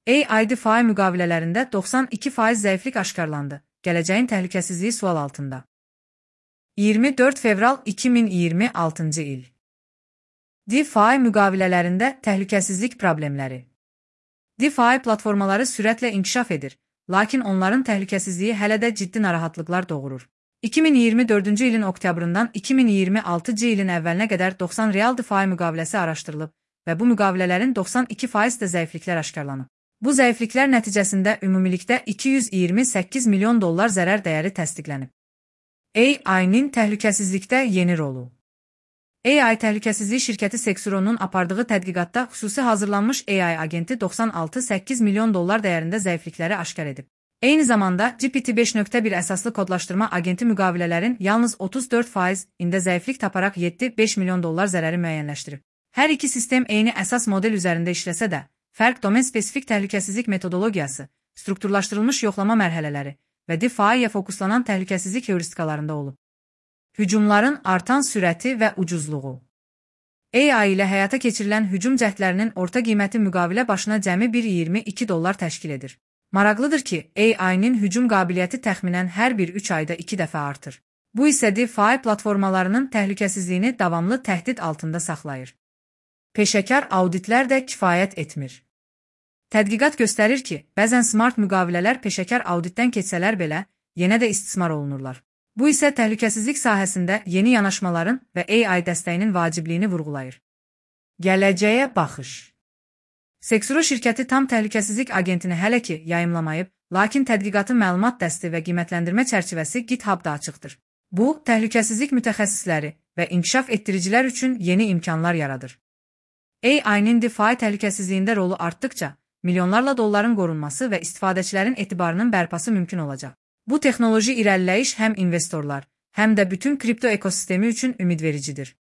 AI DeFi müqavilələrində 92% zəiflik aşkarlandı. Gələcəyin təhlükəsizliyi sual altında. 24 fevral 2026 il. DeFi müqavilələrində təhlükəsizlik problemləri. DeFi platformaları sürətlə inkişaf edir, lakin onların təhlükəsizliyi hələ də ciddi narahatlıqlar doğurur. 2024-cü ilin oktyabrından 2026-cı ilin əvvəlinə qədər 90 real DeFi müqaviləsi araşdırılıb və bu müqavilələrin 92% də zəifliklər aşkarlanıb. Bu zəifliklər nəticəsində ümumilikdə $228 milyon zərər dəyəri təsdiqlənib. AI-nin təhlükəsizlikdə yeni rolu. AI Təhlükəsizlik şirkəti Sexuronun apardığı tədqiqatda xüsusi hazırlanmış AI agenti $96,8 milyon dəyərində zəiflikləri aşkar edib. Eyni zamanda GPT-5.1 əsaslı kodlaşdırma agenti müqavilələrin yalnız 34%-ində zəiflik taparaq $7,5 milyon zərəri müəyyənləşdirib. Hər iki sistem eyni əsas model üzərində işləsə də, fərq domen-spesifik təhlükəsizlik metodologiyası, strukturlaşdırılmış yoxlama mərhələləri və DeFi-yə fokuslanan təhlükəsizlik heuristikalarında olub. Hücumların artan sürəti və ucuzluğu. AI ilə həyata keçirilən hücum cəhdlərinin orta qiyməti müqavilə başına cəmi $1,22 təşkil edir. Maraqlıdır ki, AI-nin hücum qabiliyyəti təxminən hər bir 3 ayda 2 dəfə artır. Bu isə DeFi platformalarının təhlükəsizliyini davamlı təhdid altında saxlayır. Peşəkar auditlər də kifayət etmir. Tədqiqat göstərir ki, bəzən smart müqavilələr peşəkar auditdən keçsələr belə, yenə də istismar olunurlar. Bu isə təhlükəsizlik sahəsində yeni yanaşmaların və AI dəstəyinin vacibliyini vurğulayır. Gələcəyə baxış. Sexuro şirkəti tam təhlükəsizlik agentini hələ ki yayımlamayıb, lakin tədqiqatın məlumat dəsti və qiymətləndirmə çərçivəsi GitHub-da açıqdır. Bu, təhlükəsizlik mütəxəssisləri və inkişaf etdiricilər üçün yeni imkanlar yaradır. AI-nin DeFi təhlükəsizliyində rolu artdıkca, milyonlarla dolların qorunması və istifadəçilərin etibarının bərpası mümkün olacaq. Bu texnoloji irəliləyiş həm investorlar, həm də bütün kripto ekosistemi üçün ümidvericidir.